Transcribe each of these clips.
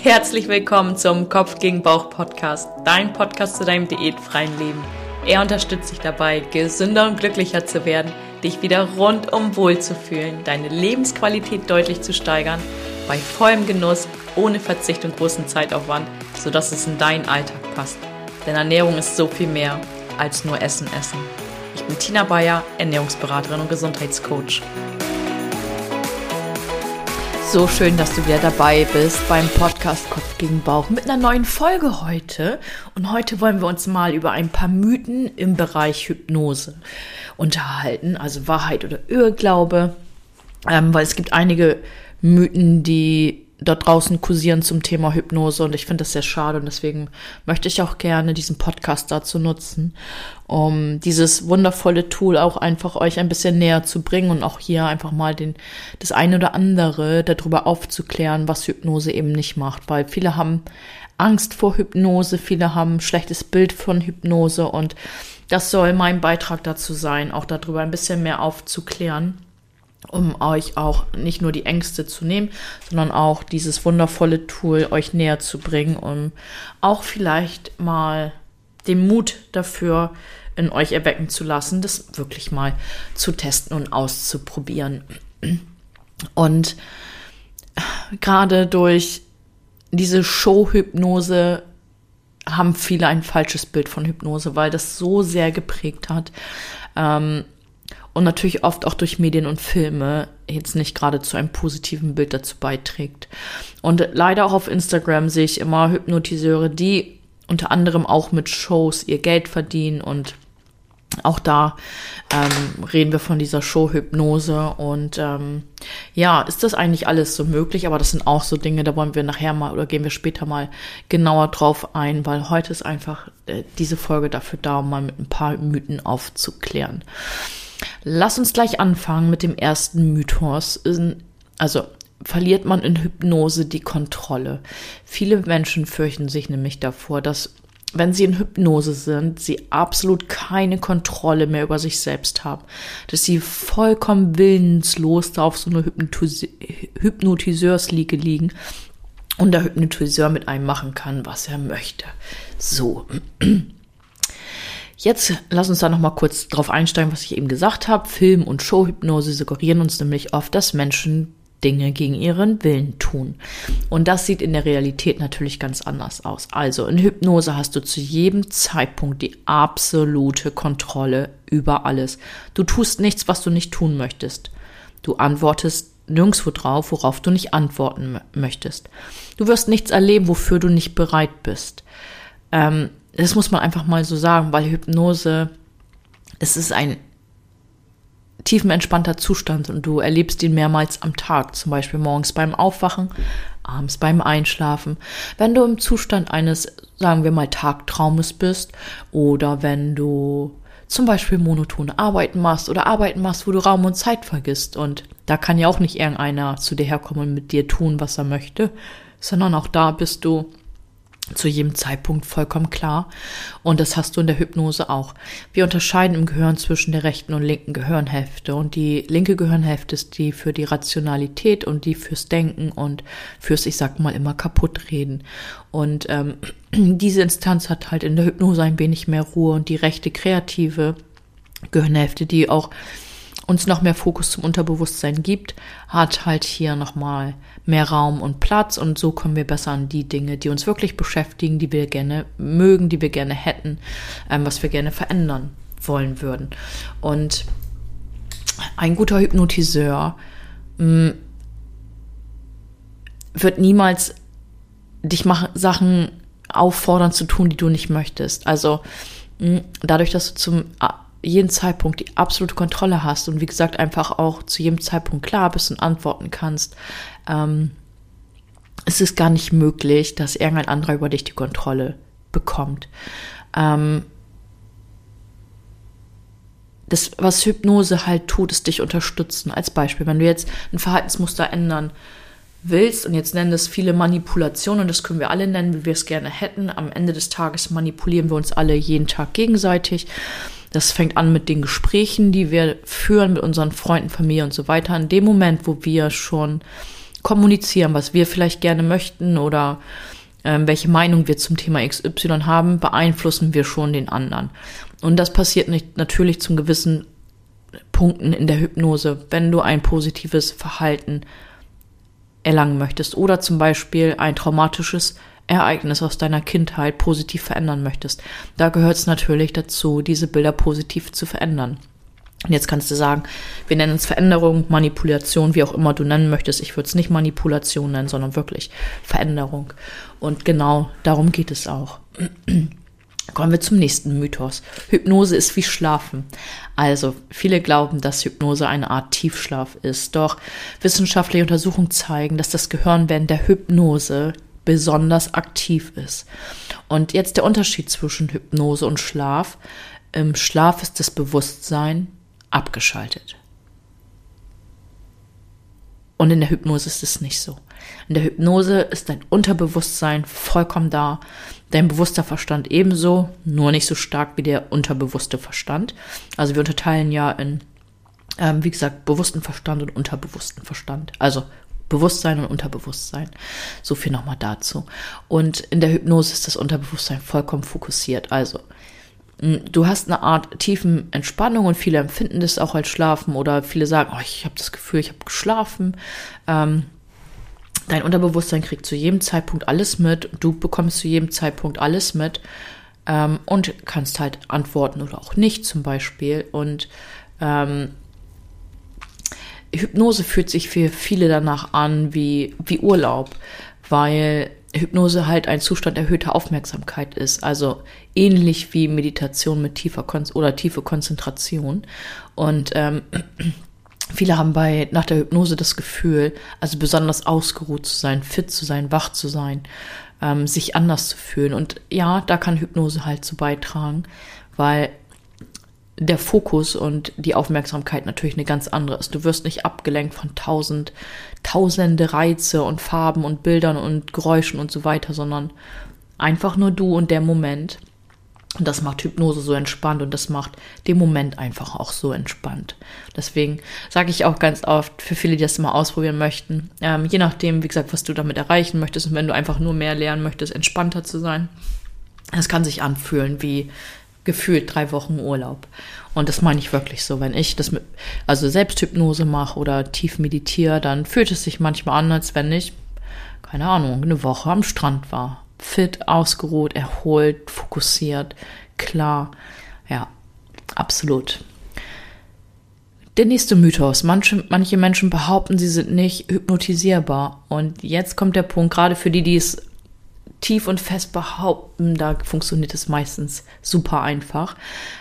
Herzlich willkommen zum Kopf gegen Bauch Podcast, dein Podcast zu deinem diätfreien Leben. Er unterstützt dich dabei, gesünder und glücklicher zu werden, dich wieder rundum wohl zu fühlen, deine Lebensqualität deutlich zu steigern, bei vollem Genuss, ohne Verzicht und großen Zeitaufwand, sodass es in deinen Alltag passt. Denn Ernährung ist so viel mehr als nur Essen. Ich bin Tina Bayer, Ernährungsberaterin und Gesundheitscoach. So schön, dass du wieder dabei bist beim Podcast Kopf gegen Bauch mit einer neuen Folge heute. Und heute wollen wir uns mal über ein paar Mythen im Bereich Hypnose unterhalten, also Wahrheit oder Irrglaube, weil es gibt einige Mythen, die dort draußen kursieren zum Thema Hypnose und ich finde das sehr schade und deswegen möchte ich auch gerne diesen Podcast dazu nutzen, um dieses wundervolle Tool auch einfach euch ein bisschen näher zu bringen und auch hier einfach mal das eine oder andere darüber aufzuklären, was Hypnose eben nicht macht, weil viele haben Angst vor Hypnose, viele haben ein schlechtes Bild von Hypnose und das soll mein Beitrag dazu sein, auch darüber ein bisschen mehr aufzuklären, um euch auch nicht nur die Ängste zu nehmen, sondern auch dieses wundervolle Tool euch näher zu bringen, um auch vielleicht mal den Mut dafür in euch erwecken zu lassen, das wirklich mal zu testen und auszuprobieren. Und gerade durch diese Show-Hypnose haben viele ein falsches Bild von Hypnose, weil das so sehr geprägt hat, und natürlich oft auch durch Medien und Filme jetzt nicht gerade zu einem positiven Bild dazu beiträgt. Und leider auch auf Instagram sehe ich immer Hypnotiseure, die unter anderem auch mit Shows ihr Geld verdienen und auch da reden wir von dieser Show-Hypnose und ist das eigentlich alles so möglich, aber das sind auch so Dinge, da wollen wir nachher mal oder gehen wir später mal genauer drauf ein, weil heute ist einfach diese Folge dafür da, um mal mit ein paar Mythen aufzuklären. Lass uns gleich anfangen mit dem ersten Mythos. Also verliert man in Hypnose die Kontrolle? Viele Menschen fürchten sich nämlich davor, dass, wenn sie in Hypnose sind, sie absolut keine Kontrolle mehr über sich selbst haben. Dass sie vollkommen willenslos da auf so einer Hypnotiseursliege liegen und der Hypnotiseur mit einem machen kann, was er möchte. So. Jetzt lass uns da nochmal kurz drauf einsteigen, was ich eben gesagt habe. Film- und Showhypnose suggerieren uns nämlich oft, dass Menschen Dinge gegen ihren Willen tun. Und das sieht in der Realität natürlich ganz anders aus. Also in Hypnose hast du zu jedem Zeitpunkt die absolute Kontrolle über alles. Du tust nichts, was du nicht tun möchtest. Du antwortest nirgendwo drauf, worauf du nicht antworten möchtest. Du wirst nichts erleben, wofür du nicht bereit bist. Das muss man einfach mal so sagen, weil Hypnose, es ist ein tiefenentspannter Zustand und du erlebst ihn mehrmals am Tag, zum Beispiel morgens beim Aufwachen, abends beim Einschlafen. Wenn du im Zustand eines, sagen wir mal, Tagtraumes bist oder wenn du zum Beispiel monotone Arbeiten machst oder Arbeiten machst, wo du Raum und Zeit vergisst und da kann ja auch nicht irgendeiner zu dir herkommen und mit dir tun, was er möchte, sondern auch da bist du zu jedem Zeitpunkt vollkommen klar. Und das hast du in der Hypnose auch. Wir unterscheiden im Gehirn zwischen der rechten und linken Gehirnhälfte. Und die linke Gehirnhälfte ist die für die Rationalität und die fürs Denken und fürs, ich sag mal, immer kaputtreden. Und diese Instanz hat halt in der Hypnose ein wenig mehr Ruhe und die rechte kreative Gehirnhälfte, die auch uns noch mehr Fokus zum Unterbewusstsein gibt, hat halt hier nochmal mehr Raum und Platz und so kommen wir besser an die Dinge, die uns wirklich beschäftigen, die wir gerne mögen, die wir gerne hätten, was wir gerne verändern wollen würden. Und ein guter Hypnotiseur wird niemals dich Sachen auffordern zu tun, die du nicht möchtest. Also dadurch, dass du zum jeden Zeitpunkt die absolute Kontrolle hast und wie gesagt einfach auch zu jedem Zeitpunkt klar bist und antworten kannst, ist es gar nicht möglich, dass irgendein anderer über dich die Kontrolle bekommt. Das, was Hypnose halt tut, ist dich unterstützen. Als Beispiel, wenn du jetzt ein Verhaltensmuster ändern willst, und jetzt nennen das viele Manipulationen, und das können wir alle nennen, wie wir es gerne hätten. Am Ende des Tages manipulieren wir uns alle jeden Tag gegenseitig. Das fängt an mit den Gesprächen, die wir führen mit unseren Freunden, Familie und so weiter. In dem Moment, wo wir schon kommunizieren, was wir vielleicht gerne möchten oder welche Meinung wir zum Thema XY haben, beeinflussen wir schon den anderen. Und das passiert natürlich zum gewissen Punkten in der Hypnose, wenn du ein positives Verhalten erlangen möchtest oder zum Beispiel ein traumatisches Ereignis aus deiner Kindheit positiv verändern möchtest. Da gehört es natürlich dazu, diese Bilder positiv zu verändern. Und jetzt kannst du sagen, wir nennen es Veränderung, Manipulation, wie auch immer du nennen möchtest. Ich würde es nicht Manipulation nennen, sondern wirklich Veränderung. Und genau darum geht es auch. Kommen wir zum nächsten Mythos. Hypnose ist wie Schlafen. Also, viele glauben, dass Hypnose eine Art Tiefschlaf ist. Doch wissenschaftliche Untersuchungen zeigen, dass das Gehirn während der Hypnose besonders aktiv ist. Und jetzt der Unterschied zwischen Hypnose und Schlaf. Im Schlaf ist das Bewusstsein abgeschaltet. Und in der Hypnose ist es nicht so. In der Hypnose ist dein Unterbewusstsein vollkommen da, dein bewusster Verstand ebenso, nur nicht so stark wie der unterbewusste Verstand. Also wir unterteilen ja in, wie gesagt, bewussten Verstand und unterbewussten Verstand. Also Bewusstsein und Unterbewusstsein. So viel nochmal dazu. Und in der Hypnose ist das Unterbewusstsein vollkommen fokussiert. Also du hast eine Art tiefen Entspannung und viele empfinden das auch als Schlafen oder viele sagen, oh, ich habe das Gefühl, ich habe geschlafen. Dein Unterbewusstsein kriegt zu jedem Zeitpunkt alles mit, du bekommst zu jedem Zeitpunkt alles mit und kannst halt antworten oder auch nicht zum Beispiel. Und Hypnose fühlt sich für viele danach an wie Urlaub, weil Hypnose halt ein Zustand erhöhter Aufmerksamkeit ist, also ähnlich wie Meditation mit tiefe Konzentration. Und viele haben nach der Hypnose das Gefühl, also besonders ausgeruht zu sein, fit zu sein, wach zu sein, sich anders zu fühlen. Und ja, da kann Hypnose halt zu beitragen, weil der Fokus und die Aufmerksamkeit natürlich eine ganz andere ist. Du wirst nicht abgelenkt von tausende Reize und Farben und Bildern und Geräuschen und so weiter, sondern einfach nur du und der Moment. Und das macht Hypnose so entspannt und das macht den Moment einfach auch so entspannt. Deswegen sage ich auch ganz oft für viele, die das mal ausprobieren möchten, je nachdem, wie gesagt, was du damit erreichen möchtest und wenn du einfach nur mehr lernen möchtest, entspannter zu sein, das kann sich anfühlen wie gefühlt 3 Wochen Urlaub. Und das meine ich wirklich so. Wenn ich das also Selbsthypnose mache oder tief meditiere, dann fühlt es sich manchmal an, als wenn ich, keine Ahnung, eine Woche am Strand war. Fit, ausgeruht, erholt, fokussiert, klar. Ja, absolut. Der nächste Mythos. Manche Menschen behaupten, sie sind nicht hypnotisierbar. Und jetzt kommt der Punkt, gerade für die es tief und fest behaupten, da funktioniert es meistens super einfach.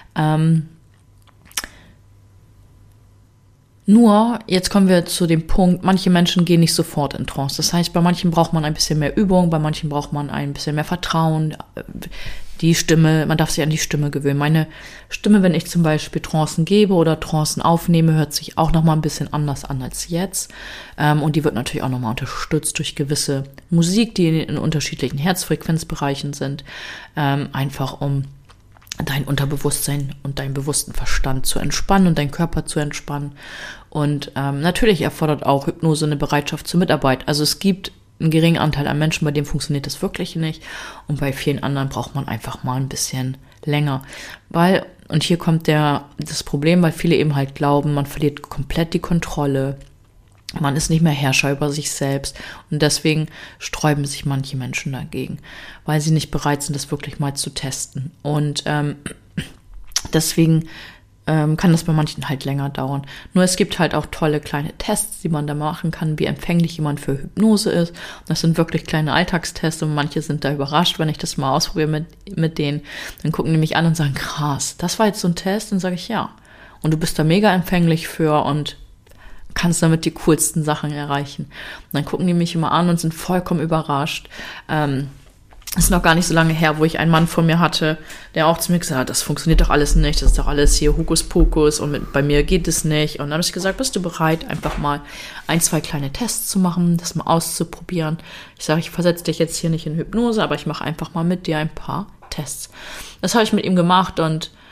Nur, jetzt kommen wir zu dem Punkt, manche Menschen gehen nicht sofort in Trance. Das heißt, bei manchen braucht man ein bisschen mehr Übung, bei manchen braucht man ein bisschen mehr Vertrauen. Die Stimme, man darf sich an die Stimme gewöhnen. Meine Stimme, wenn ich zum Beispiel Trancen gebe oder Trancen aufnehme, hört sich auch nochmal ein bisschen anders an als jetzt. Und die wird natürlich auch nochmal unterstützt durch gewisse Musik, die in unterschiedlichen Herzfrequenzbereichen sind. Einfach um dein Unterbewusstsein und deinen bewussten Verstand zu entspannen und deinen Körper zu entspannen. Und natürlich erfordert auch Hypnose eine Bereitschaft zur Mitarbeit. Also es gibt einen geringen Anteil an Menschen, bei denen funktioniert das wirklich nicht. Und bei vielen anderen braucht man einfach mal ein bisschen länger. Und hier kommt das Problem, weil viele eben halt glauben, man verliert komplett die Kontrolle. Man ist nicht mehr Herrscher über sich selbst und deswegen sträuben sich manche Menschen dagegen, weil sie nicht bereit sind, das wirklich mal zu testen. Und deswegen kann das bei manchen halt länger dauern. Nur es gibt halt auch tolle kleine Tests, die man da machen kann, wie empfänglich jemand für Hypnose ist. Das sind wirklich kleine Alltagstests und manche sind da überrascht, wenn ich das mal ausprobiere mit denen. Dann gucken die mich an und sagen, krass, das war jetzt so ein Test? Dann sage ich, ja. Und du bist da mega empfänglich für und kannst damit die coolsten Sachen erreichen. Und dann gucken die mich immer an und sind vollkommen überrascht. Ist noch gar nicht so lange her, wo ich einen Mann vor mir hatte, der auch zu mir gesagt hat, das funktioniert doch alles nicht, das ist doch alles hier Hokuspokus und bei mir geht es nicht. Und dann habe ich gesagt, bist du bereit, einfach mal 1, 2 kleine Tests zu machen, das mal auszuprobieren. Ich sage, ich versetze dich jetzt hier nicht in Hypnose, aber ich mache einfach mal mit dir ein paar Tests. Das habe ich mit ihm gemacht und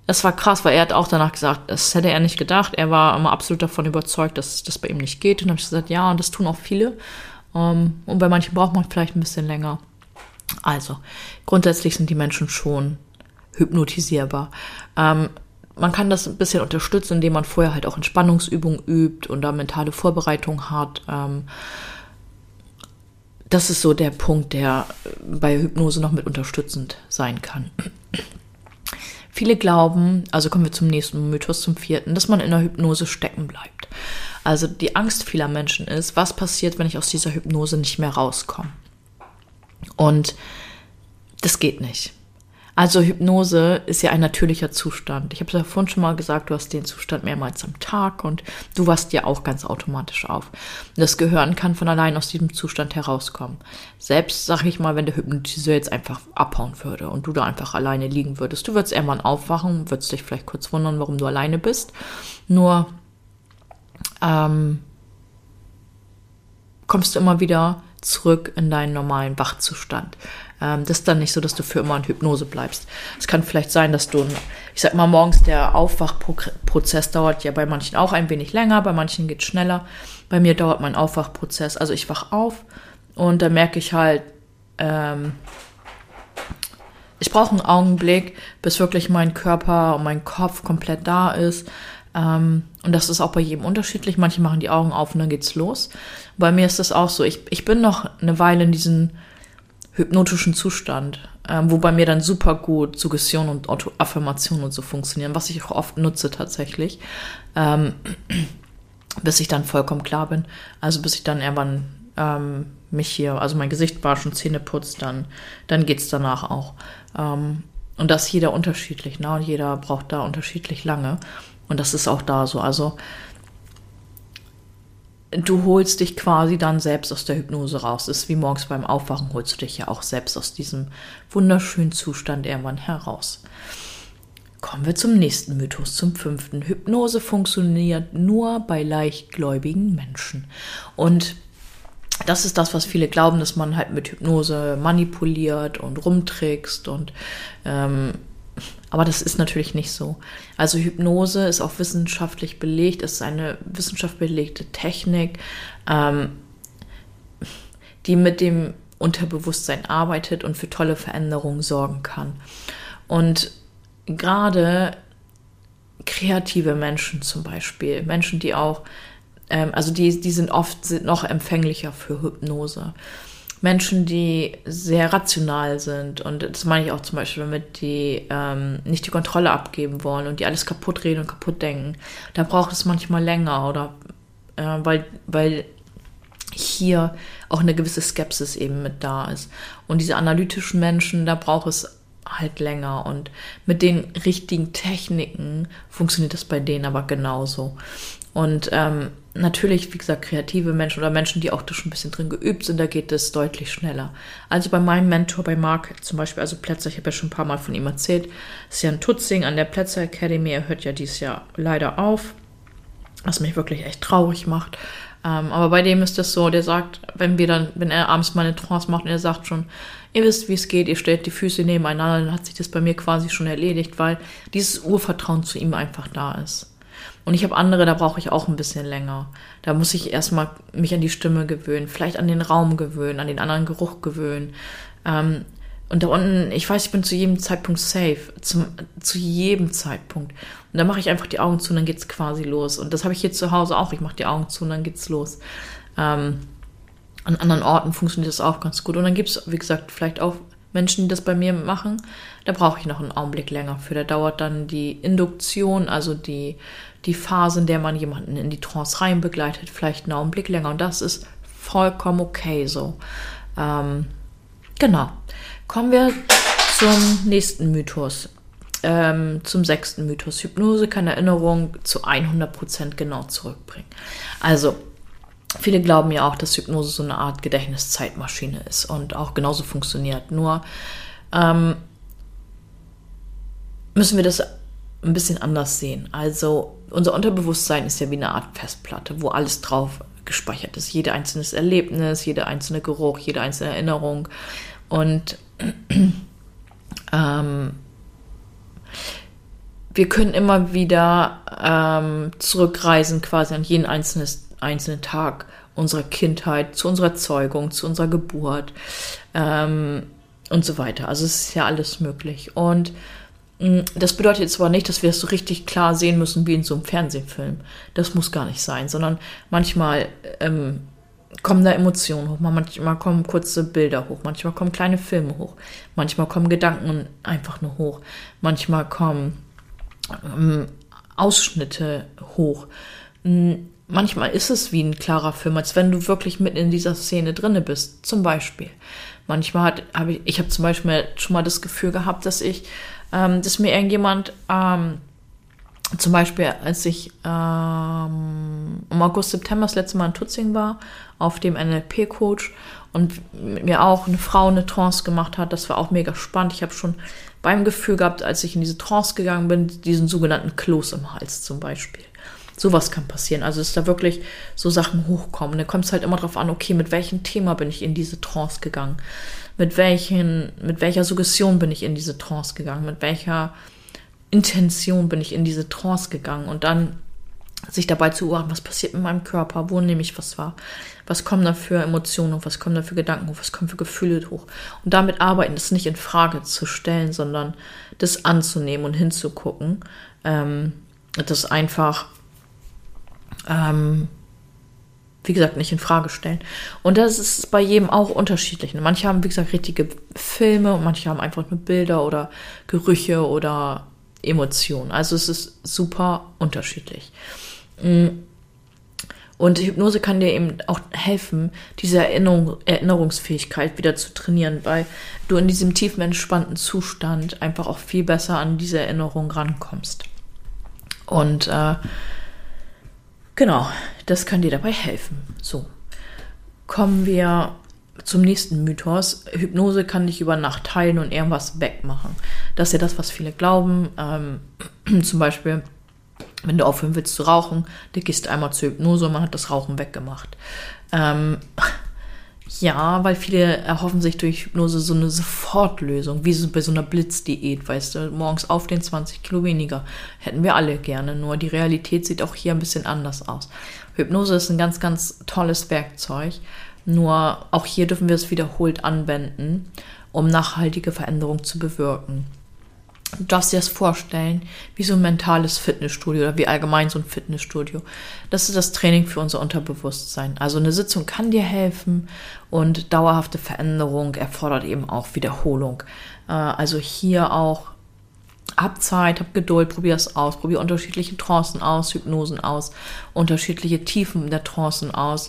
Es war krass, weil er hat auch danach gesagt, das hätte er nicht gedacht. Er war immer absolut davon überzeugt, dass das bei ihm nicht geht. Und dann habe ich gesagt, ja, und das tun auch viele. Und bei manchen braucht man vielleicht ein bisschen länger. Also, grundsätzlich sind die Menschen schon hypnotisierbar. Man kann das ein bisschen unterstützen, indem man vorher halt auch Entspannungsübungen übt und da mentale Vorbereitung hat. Das ist so der Punkt, der bei Hypnose noch mit unterstützend sein kann. Viele glauben, also kommen wir zum nächsten Mythos, zum 4., dass man in der Hypnose stecken bleibt. Also die Angst vieler Menschen ist, was passiert, wenn ich aus dieser Hypnose nicht mehr rauskomme? Und das geht nicht. Also Hypnose ist ja ein natürlicher Zustand. Ich habe es ja vorhin schon mal gesagt, du hast den Zustand mehrmals am Tag und du wachst ja auch ganz automatisch auf. Das Gehirn kann von allein aus diesem Zustand herauskommen. Selbst, sag ich mal, wenn der Hypnotiseur jetzt einfach abhauen würde und du da einfach alleine liegen würdest, du würdest irgendwann aufwachen, würdest dich vielleicht kurz wundern, warum du alleine bist. Nur kommst du immer wieder zurück in deinen normalen Wachzustand. Das ist dann nicht so, dass du für immer in Hypnose bleibst. Es kann vielleicht sein, dass du, ich sag mal, morgens der Aufwachprozess dauert ja bei manchen auch ein wenig länger, bei manchen geht es schneller. Bei mir dauert mein Aufwachprozess, also ich wach auf und dann merke ich halt, ich brauche einen Augenblick, bis wirklich mein Körper und mein Kopf komplett da ist. Und das ist auch bei jedem unterschiedlich. Manche machen die Augen auf und dann geht's los. Bei mir ist das auch so. Ich bin noch eine Weile in diesem hypnotischen Zustand, wo bei mir dann super gut Suggestion und Affirmation und so funktionieren, was ich auch oft nutze tatsächlich, bis ich dann vollkommen klar bin. Also bis ich dann irgendwann mich hier, also mein Gesicht waschen, Zähne putzt, dann geht's danach auch. Und das ist jeder unterschiedlich, ne? Und jeder braucht da unterschiedlich lange. Und das ist auch da so. Also du holst dich quasi dann selbst aus der Hypnose raus. Das ist wie morgens beim Aufwachen, holst du dich ja auch selbst aus diesem wunderschönen Zustand irgendwann heraus. Kommen wir zum nächsten Mythos, zum 5. Hypnose funktioniert nur bei leichtgläubigen Menschen. Und das ist das, was viele glauben, dass man halt mit Hypnose manipuliert und rumtrickst und aber das ist natürlich nicht so. Also Hypnose ist auch wissenschaftlich belegt, es ist eine wissenschaftlich belegte Technik, die mit dem Unterbewusstsein arbeitet und für tolle Veränderungen sorgen kann. Und gerade kreative Menschen zum Beispiel, Menschen, die auch, also die sind noch empfänglicher für Hypnose. Menschen, die sehr rational sind, und das meine ich auch zum Beispiel, damit die nicht die Kontrolle abgeben wollen und die alles kaputt reden und kaputt denken, da braucht es manchmal länger, oder weil hier auch eine gewisse Skepsis eben mit da ist. Und diese analytischen Menschen, da braucht es halt länger, und mit den richtigen Techniken funktioniert das bei denen aber genauso. Und natürlich, wie gesagt, kreative Menschen oder Menschen, die auch da schon ein bisschen drin geübt sind, da geht es deutlich schneller. Also bei meinem Mentor, bei Marc zum Beispiel, also Plätzer, ich habe ja schon ein paar Mal von ihm erzählt, ist ja ein Tutzing an der Plätzer Academy, er hört ja dieses Jahr leider auf, was mich wirklich echt traurig macht. Aber bei dem ist das so, der sagt, wenn er abends mal eine Trance macht und er sagt schon, ihr wisst, wie es geht, ihr stellt die Füße nebeneinander, dann hat sich das bei mir quasi schon erledigt, weil dieses Urvertrauen zu ihm einfach da ist. Und ich habe andere, da brauche ich auch ein bisschen länger. Da muss ich erstmal mich an die Stimme gewöhnen, vielleicht an den Raum gewöhnen, an den anderen Geruch gewöhnen. Und da unten, ich weiß, ich bin zu jedem Zeitpunkt safe, zu jedem Zeitpunkt. Und dann mache ich einfach die Augen zu und dann geht's quasi los. Und das habe ich hier zu Hause auch. Ich mache die Augen zu und dann geht's los. An anderen Orten funktioniert das auch ganz gut. Und dann gibt's, wie gesagt, vielleicht auch Menschen, die das bei mir machen. Da brauche ich noch einen Augenblick länger für. Da dauert dann die Induktion, also die Phase, in der man jemanden in die Trance rein begleitet, vielleicht einen Augenblick länger. Und das ist vollkommen okay so. Genau. Kommen wir zum nächsten Mythos. Zum 6. Mythos. Hypnose kann Erinnerung zu 100% genau zurückbringen. Also, viele glauben ja auch, dass Hypnose so eine Art Gedächtniszeitmaschine ist und auch genauso funktioniert. Nur müssen wir das ein bisschen anders sehen. Also unser Unterbewusstsein ist ja wie eine Art Festplatte, wo alles drauf gespeichert ist. Jede einzelne Erlebnis, jeder einzelne Geruch, jede einzelne Erinnerung. Und wir können immer wieder zurückreisen quasi an jeden einzelnen Tag unserer Kindheit, zu unserer Zeugung, zu unserer Geburt und so weiter. Also es ist ja alles möglich. Und das bedeutet jetzt aber nicht, dass wir es so richtig klar sehen müssen wie in so einem Fernsehfilm. Das muss gar nicht sein, sondern manchmal kommen da Emotionen hoch, manchmal kommen kurze Bilder hoch, manchmal kommen kleine Filme hoch, manchmal kommen Gedanken einfach nur hoch, manchmal kommen Ausschnitte hoch. Manchmal ist es wie ein klarer Film, als wenn du wirklich mitten in dieser Szene drinne bist. Zum Beispiel. Manchmal habe ich zum Beispiel schon mal das Gefühl gehabt, dass mir irgendjemand, zum Beispiel, als ich im August, September das letzte Mal in Tutzing war, auf dem NLP-Coach und mit mir auch eine Frau eine Trance gemacht hat, das war auch mega spannend. Ich habe schon beim Gefühl gehabt, als ich in diese Trance gegangen bin, diesen sogenannten Kloß im Hals zum Beispiel. Sowas kann passieren. Also, dass da wirklich so Sachen hochkommen. Da kommt es halt immer drauf an, okay, mit welchem Thema bin ich in diese Trance gegangen? Mit welcher Suggestion bin ich in diese Trance gegangen? Mit welcher Intention bin ich in diese Trance gegangen? Und dann sich dabei zu beobachten, was passiert mit meinem Körper? Wo nehme ich was wahr? Was kommen da für Emotionen hoch? Was kommen da für Gedanken hoch? Was kommen für Gefühle hoch? Und damit arbeiten, das nicht in Frage zu stellen, sondern das anzunehmen und hinzugucken. Das einfach wie gesagt, nicht in Frage stellen. Und das ist bei jedem auch unterschiedlich. Manche haben, wie gesagt, richtige Filme und manche haben einfach nur Bilder oder Gerüche oder Emotionen. Also es ist super unterschiedlich. Und Hypnose kann dir eben auch helfen, diese Erinnerungsfähigkeit wieder zu trainieren, weil du in diesem tiefen, entspannten Zustand einfach auch viel besser an diese Erinnerung rankommst. Und genau, das kann dir dabei helfen. So, kommen wir zum nächsten Mythos. Hypnose kann dich über Nacht heilen und irgendwas wegmachen. Das ist ja das, was viele glauben. Zum Beispiel, wenn du aufhören willst zu rauchen, du gehst einmal zur Hypnose und man hat das Rauchen weggemacht. Ja, weil viele erhoffen sich durch Hypnose so eine Sofortlösung, wie so bei so einer Blitzdiät, weißt du, morgens aufstehen, 20 Kilo weniger. Hätten wir alle gerne, nur die Realität sieht auch hier ein bisschen anders aus. Hypnose ist ein ganz, ganz tolles Werkzeug, nur auch hier dürfen wir es wiederholt anwenden, um nachhaltige Veränderungen zu bewirken. Du darfst dir das vorstellen, wie so ein mentales Fitnessstudio oder wie allgemein so ein Fitnessstudio. Das ist das Training für unser Unterbewusstsein. Also eine Sitzung kann dir helfen und dauerhafte Veränderung erfordert eben auch Wiederholung. Also hier auch, hab Zeit, hab Geduld, probier es aus, probier unterschiedliche Trancen aus, Hypnosen aus, unterschiedliche Tiefen der Trancen aus.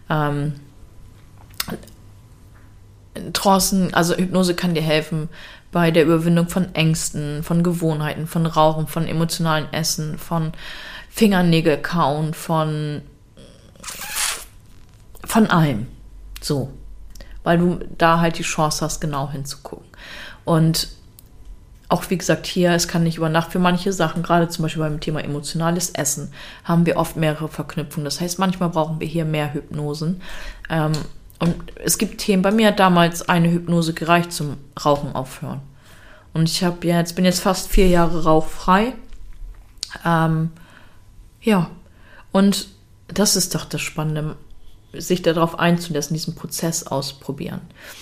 Trancen, also Hypnose kann dir helfen bei der Überwindung von Ängsten, von Gewohnheiten, von Rauchen, von emotionalen Essen, von Fingernägel kauen, von allem. So. Weil du da halt die Chance hast, genau hinzugucken. Und auch wie gesagt hier, es kann nicht über Nacht für manche Sachen, gerade zum Beispiel beim Thema emotionales Essen, haben wir oft mehrere Verknüpfungen. Das heißt, manchmal brauchen wir hier mehr Hypnosen. Und es gibt Themen, bei mir hat damals eine Hypnose gereicht zum Rauchen aufhören. Und ich bin jetzt fast 4 Jahre rauchfrei. Ja, und das ist doch das Spannende, sich darauf einzulassen, diesen Prozess ausprobieren.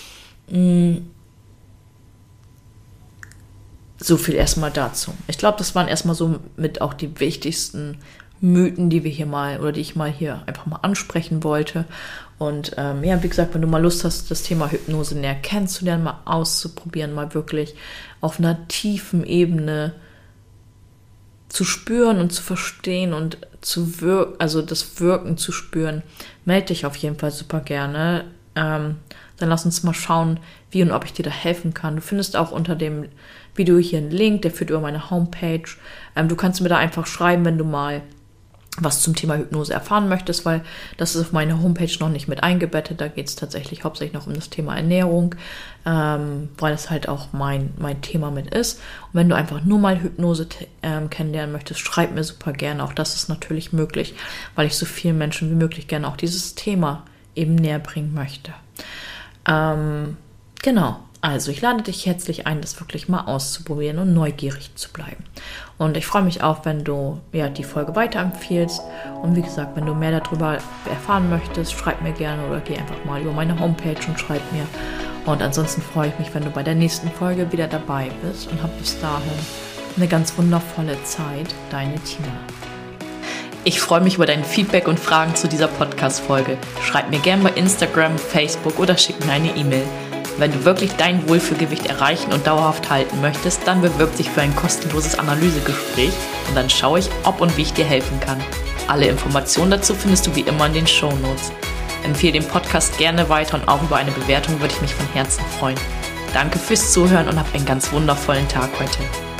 So viel erstmal dazu. Ich glaube, das waren erstmal so mit auch die wichtigsten Mythen, die ich mal hier einfach mal ansprechen wollte. Und ja, wie gesagt, wenn du mal Lust hast, das Thema Hypnose näher kennenzulernen, mal auszuprobieren, mal wirklich auf einer tiefen Ebene zu spüren und zu verstehen und zu wirken, also das Wirken zu spüren, melde dich auf jeden Fall super gerne. Dann lass uns mal schauen, wie und ob ich dir da helfen kann. Du findest auch unter dem Video hier einen Link, der führt über meine Homepage. Du kannst mir da einfach schreiben, wenn du mal was zum Thema Hypnose erfahren möchtest, weil das ist auf meiner Homepage noch nicht mit eingebettet. Da geht es tatsächlich hauptsächlich noch um das Thema Ernährung, weil es halt auch mein Thema mit ist. Und wenn du einfach nur mal Hypnose kennenlernen möchtest, schreib mir super gerne. Auch das ist natürlich möglich, weil ich so vielen Menschen wie möglich gerne auch dieses Thema eben näher bringen möchte. Genau. Also ich lade dich herzlich ein, das wirklich mal auszuprobieren und neugierig zu bleiben. Und ich freue mich auch, wenn du die Folge weiterempfiehlst. Und wie gesagt, wenn du mehr darüber erfahren möchtest, schreib mir gerne oder geh einfach mal über meine Homepage und schreib mir. Und ansonsten freue ich mich, wenn du bei der nächsten Folge wieder dabei bist und hab bis dahin eine ganz wundervolle Zeit. Deine Tina. Ich freue mich über dein Feedback und Fragen zu dieser Podcast-Folge. Schreib mir gerne bei Instagram, Facebook oder schick mir eine E-Mail. Wenn du wirklich dein Wohlfühlgewicht erreichen und dauerhaft halten möchtest, dann bewirb dich für ein kostenloses Analysegespräch und dann schaue ich, ob und wie ich dir helfen kann. Alle Informationen dazu findest du wie immer in den Shownotes. Empfehle den Podcast gerne weiter und auch über eine Bewertung würde ich mich von Herzen freuen. Danke fürs Zuhören und hab einen ganz wundervollen Tag heute.